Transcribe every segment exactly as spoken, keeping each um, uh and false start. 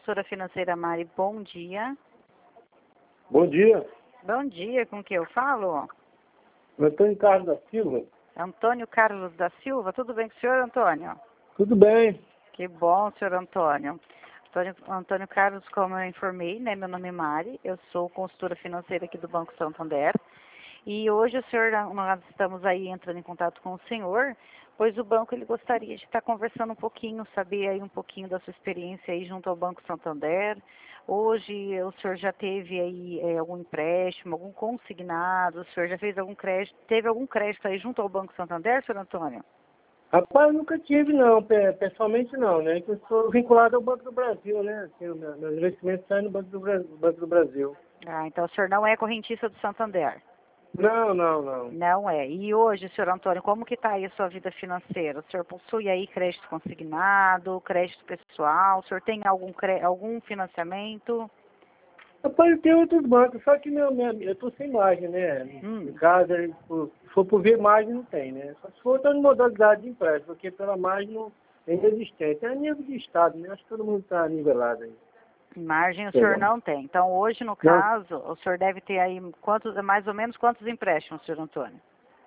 consultora financeira Mari, bom dia. Bom dia. Bom dia, com que eu falo? Antônio Carlos da Silva. Antônio Carlos da Silva, tudo bem com o senhor, Antônio? Tudo bem. Que bom, senhor Antônio. Antônio, Antônio Carlos, como eu informei, né, meu nome é Mari, eu sou consultora financeira aqui do Banco Santander. E hoje o senhor, nós estamos aí entrando em contato com o senhor, pois o banco ele gostaria de estar conversando um pouquinho, saber aí um pouquinho da sua experiência aí junto ao Banco Santander. Hoje o senhor já teve aí é, algum empréstimo, algum consignado, o senhor já fez algum crédito, teve algum crédito aí junto ao Banco Santander, senhor Antônio? Rapaz, eu nunca tive não, pe- pessoalmente não, né? Que eu sou vinculado ao Banco do Brasil, né? Assim, o meu- meus investimentos saem no Banco do, Bra- Banco do Brasil. Ah, então o senhor não é correntista do Santander? Não, não, não. Não é. E hoje, senhor Antônio, como que está aí a sua vida financeira? O senhor possui aí crédito consignado, crédito pessoal? O senhor tem algum, cre... algum financiamento? Rapaz, eu tenho outros bancos, só que meu, minha, eu tô sem margem, né? Hum. Em casa, se for por ver margem, não tem, né? Só se for outra modalidade de empréstimo, porque pela margem não é inexistente. É a nível de Estado, né? Acho que todo mundo está nivelado aí. Margem o Sei senhor lá. não tem. Então, hoje, no Não. caso, o senhor deve ter aí quantos, mais ou menos quantos empréstimos, senhor Antônio?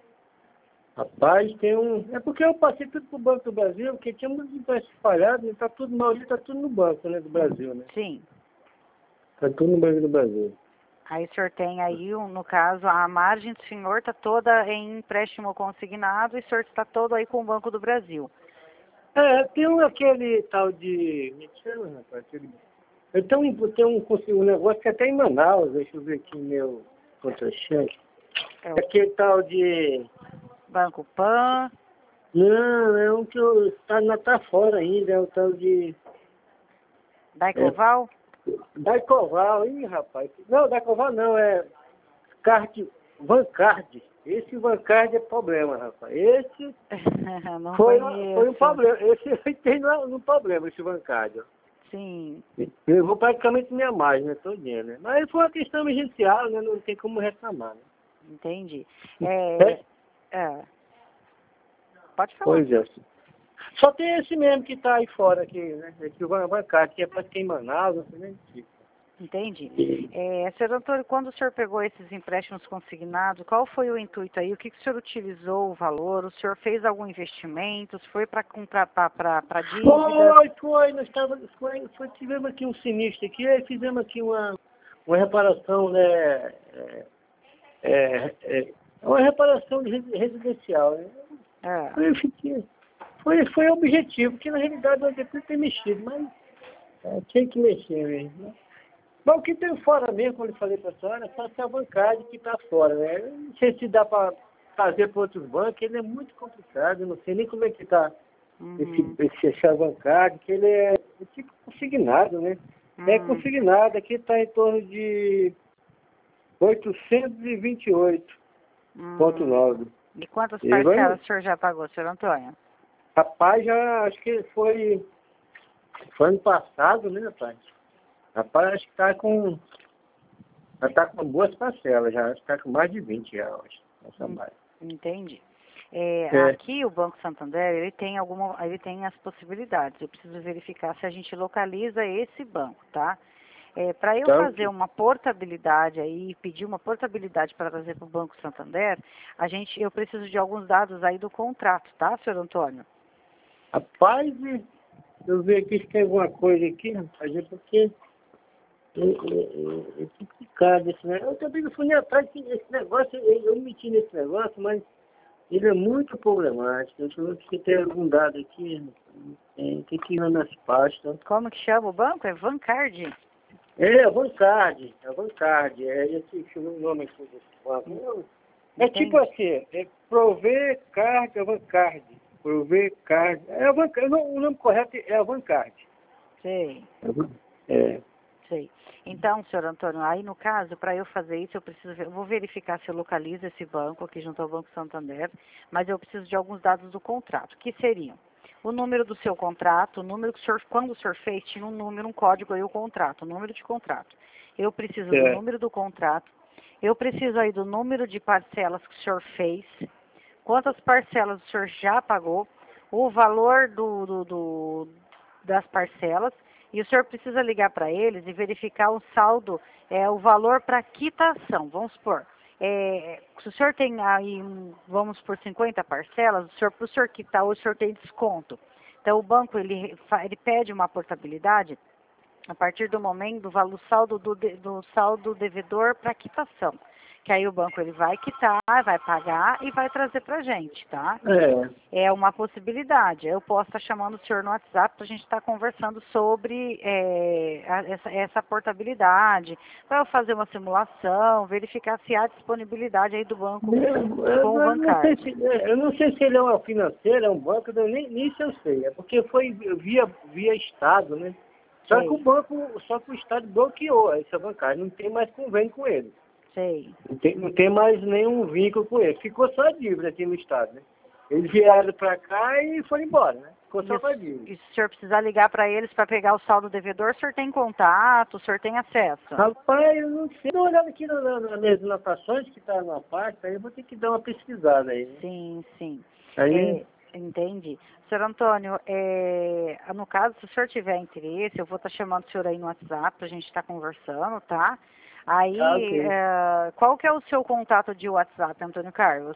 Rapaz, tem um... É porque eu passei tudo pro Banco do Brasil, porque tinha muitos empréstimos espalhados, e tá tudo, a maioria tá tudo no banco, né, do Brasil, né? Sim. Tá tudo no Banco do Brasil. Aí o senhor tem aí, um, no caso, a margem do senhor está toda em empréstimo consignado e o senhor está todo aí com o Banco do Brasil. É, tem um, aquele tal de... Me chama, rapaz, aquele... Eu tenho um, tenho um, um negócio que até em Manaus, deixa eu ver aqui meu contra-cheque. É o Aquele tal de... Banco Pan. Não, é um que eu, tá, não tá fora ainda, é o tal de... Daicoval? Daicoval, ih, rapaz. Não, Daicoval não, é Card, Vancard. Esse Vancard é problema, rapaz. Esse Não foi, conheço. foi um problema. Esse eu tem no, no problema, esse Vancard. ó. Sim, Levou praticamente minha margem, né, todinha, né? Mas foi uma questão emergencial, né? Não tem como reclamar, né? entendi. É, É, é, pode falar. pois é. Só tem esse mesmo que tá aí fora aqui, né? Esse Van- Vancard, que é para quem em Manaus, não sei nem tipo. Entendi. É, senhor Antônio, quando o senhor pegou esses empréstimos consignados, qual foi o intuito aí? O que, que o senhor utilizou o valor? O senhor fez algum investimento? Foi para comprar para dívidas? Foi, foi, nós tava, foi, foi, tivemos aqui um sinistro aqui, aí fizemos aqui uma, uma reparação, né, é, é, é, uma reparação de resi- residencial, né? É, Foi, foi, foi, foi objetivo, porque na realidade eu depois ter mexido, mas é, tinha que mexer mesmo, né? Mas o que tem fora mesmo, como eu falei para a senhora, é só essa bancária que está fora, né? Eu não sei se dá para fazer para outros bancos, ele é muito complicado, eu não sei nem como é que está uhum, esse, esse chá bancário, que ele é, é tipo consignado, né? É hum, consignado, aqui está em torno de oitocentos e vinte e oito vírgula hum. nove. E quantas E vai, parcelas o senhor já pagou, senhor Antônio? rapaz, já acho que foi, foi ano passado, né, rapaz? Rapaz, acho que está com, já está com boas parcelas, já acho que está com mais de vinte já, eu acho, essa Hum, base. Entendi. É, É, aqui o Banco Santander, ele tem alguma, ele tem as possibilidades. Eu preciso verificar se a gente localiza esse banco, tá? É, para eu então, fazer uma portabilidade aí, pedir uma portabilidade para trazer para o Banco Santander, a gente, eu preciso de alguns dados aí do contrato, tá, senhor Antônio? rapaz, eu ver aqui se tem alguma coisa aqui, rapaz, é porque É, é, é, é complicado esse negócio. Eu também não fui nem atrás desse negócio, eu, eu meti nesse negócio, mas ele é muito problemático. Eu acho que tem algum dado aqui, tem, tem que ir nas pastas. Como que chama o banco? É Vancard? É, Vancard, é Vancard, é esse esse é o nome aqui desse banco. É tipo Entendi. assim, é Prover Card, é Vancard. Prover Card, é a Vancard, o nome correto é a Vancard. Sei. É, Sei. Então, senhor Antônio, aí no caso, para eu fazer isso, eu preciso ver, eu vou verificar se eu localizo esse banco aqui junto ao Banco Santander, mas eu preciso de alguns dados do contrato, que seriam o número do seu contrato, o número que o senhor, quando o senhor fez, tinha um número, um código aí, o contrato, o número de contrato. Eu preciso do é, número do contrato, eu preciso aí do número de parcelas que o senhor fez, quantas parcelas o senhor já pagou, o valor do, do, do- das parcelas E o senhor precisa ligar para eles e verificar o saldo, é, o valor para quitação. Vamos supor, é, se o senhor tem aí, vamos por cinquenta parcelas, o senhor, para o senhor quitar hoje, o senhor tem desconto. Então o banco ele, ele pede uma portabilidade a partir do momento do valor saldo do, do saldo devedor para quitação. Que aí o banco ele vai quitar, vai pagar e vai trazer para a gente, tá? É. É uma possibilidade. Eu posso estar chamando o senhor no WhatsApp para a gente estar conversando sobre é, a, essa, essa portabilidade, para eu fazer uma simulação, verificar se há disponibilidade aí do banco eu, eu, com o bancário. Não sei se, eu não sei se ele é uma financeira, é um banco, eu nem, nem isso eu sei. É porque foi via, via Estado, né? Só Sei. que o banco, só que o Estado bloqueou essa bancária, não tem mais convênio com ele. Sei. Não tem, não tem mais nenhum vínculo com ele. Ficou só a dívida aqui no Estado, né? Eles vieram para cá e foram embora, né? Ficou só com a dívida. E se o senhor precisar ligar para eles para pegar o saldo devedor, o senhor tem contato, o senhor tem acesso? Rapaz, eu não sei. Dá uma olhada aqui na, na, nas anotações que está na pasta, aí eu vou ter que dar uma pesquisada aí. Né? Sim, sim. Aí... É, entendi. Senhor Antônio, é, no caso, se o senhor tiver interesse, eu vou estar chamando o senhor aí no WhatsApp para a gente estar conversando, tá? Aí, Ah, okay. é, qual que é o seu contato de WhatsApp, Antônio Carlos?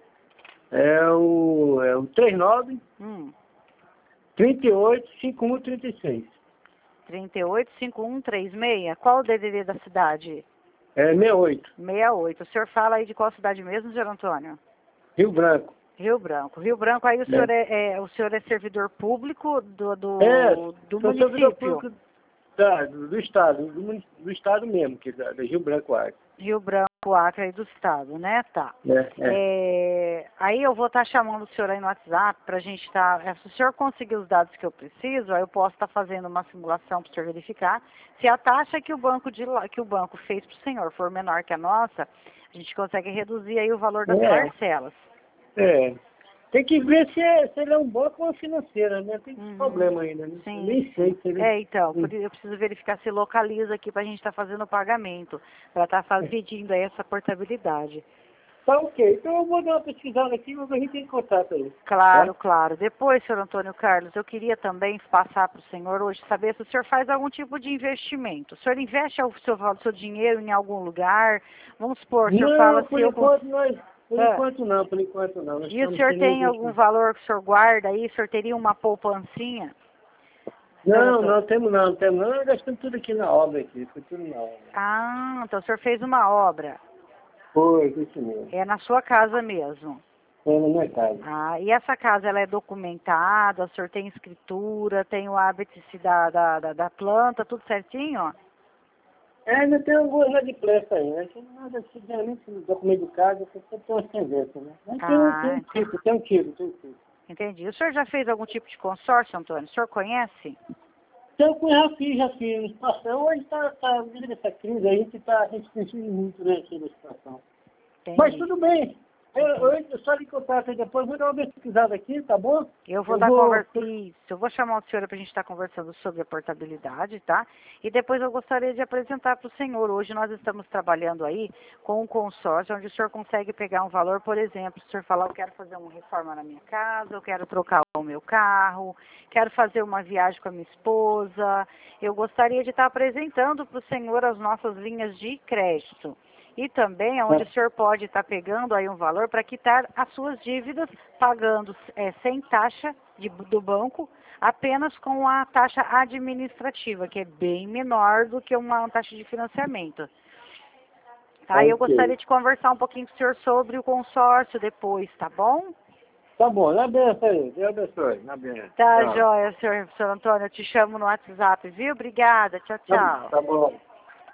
É o, é o trinta e nove, Hum. trinta e oito, cinquenta e um, trinta e seis. trinta e oito, cinquenta e um, trinta e seis. Qual o D D D da cidade? É sessenta e oito. sessenta e oito. O senhor fala aí de qual cidade mesmo, senhor Antônio? Rio Branco. Rio Branco. Rio Branco, aí o, é. Senhor, é, é, o senhor é servidor público do, do, é, do município? Servidor público da, do, do Estado, do, do Estado mesmo, que é da, da Rio Branco Acre. Rio Branco Acre aí do Estado, né? Tá. É, é. É, aí eu vou estar tá chamando o senhor aí no WhatsApp para a gente estar... Tá, se o senhor conseguir os dados que eu preciso, aí eu posso estar tá fazendo uma simulação para o senhor verificar. Se a taxa que o banco, de, que o banco fez para o senhor for menor que a nossa, a gente consegue reduzir aí o valor das é. parcelas. É. Tem que ver se, é, se ele é um banco ou uma financeira, né? Tem uhum. problema ainda, né? Sim. Nem sei se ele... É, então, por isso eu preciso verificar se localiza aqui para a gente estar tá fazendo o pagamento, para estar tá pedindo aí essa portabilidade. Tá ok, então eu vou dar uma pesquisada aqui, mas a gente tem contato aí. Claro, tá? claro. Depois, senhor Antônio Carlos, eu queria também passar para o senhor hoje, saber se o senhor faz algum tipo de investimento. O senhor investe o seu, o seu dinheiro em algum lugar? Vamos supor, o senhor não, fala por se enquanto eu... nós... Por ah. enquanto não, por enquanto não. Nós E o senhor tem algum valor que o senhor guarda aí? O senhor teria uma poupancinha? Não, não temos não, temos não. Nós gastamos tudo aqui na obra aqui, foi tudo na obra. Ah, então o senhor fez uma obra. Foi, isso mesmo. É na sua casa mesmo? É na minha casa. Ah, e essa casa, ela é documentada, o senhor tem escritura, tem o hábice da, da, da, da planta, tudo certinho? É, ainda tem algumas de pressa aí, né? Nada, geralmente, no documento de casa, você tem uma tendência, né? Mas Ah, tem, tem um tipo, tem um tipo, tem um tipo. Entendi. O senhor já fez algum tipo de consórcio, Antônio? O senhor conhece? Então, eu já fiz, já fiz. Situação, hoje está, tá, devido a essa crise, a gente está restringindo muito, né, aqui da situação. Entendi. Mas tudo bem. Eu, eu, eu só lhe contato aí depois, vou dar uma pesquisada aqui, tá bom? Eu vou eu dar vou... conversa. Isso, eu vou chamar o senhor para a gente estar conversando sobre a portabilidade, tá? E depois eu gostaria de apresentar para o senhor. Hoje nós estamos trabalhando aí com um consórcio, onde o senhor consegue pegar um valor, por exemplo, se o senhor falar, eu quero fazer uma reforma na minha casa, eu quero trocar o meu carro, quero fazer uma viagem com a minha esposa. Eu gostaria de estar apresentando para o senhor as nossas linhas de crédito. E também onde o senhor pode estar pegando aí um valor para quitar as suas dívidas, pagando é, sem taxa de, do banco, apenas com a taxa administrativa, que é bem menor do que uma taxa de financiamento. Tá? Okay. Eu gostaria de conversar um pouquinho com o senhor sobre o consórcio depois, tá bom? Tá bom, na benção aí, Deus abençoe, na benção. Tá, joia, senhor, senhor Antônio, eu te chamo no WhatsApp, viu? Obrigada, tchau, tchau. Tá, tá bom.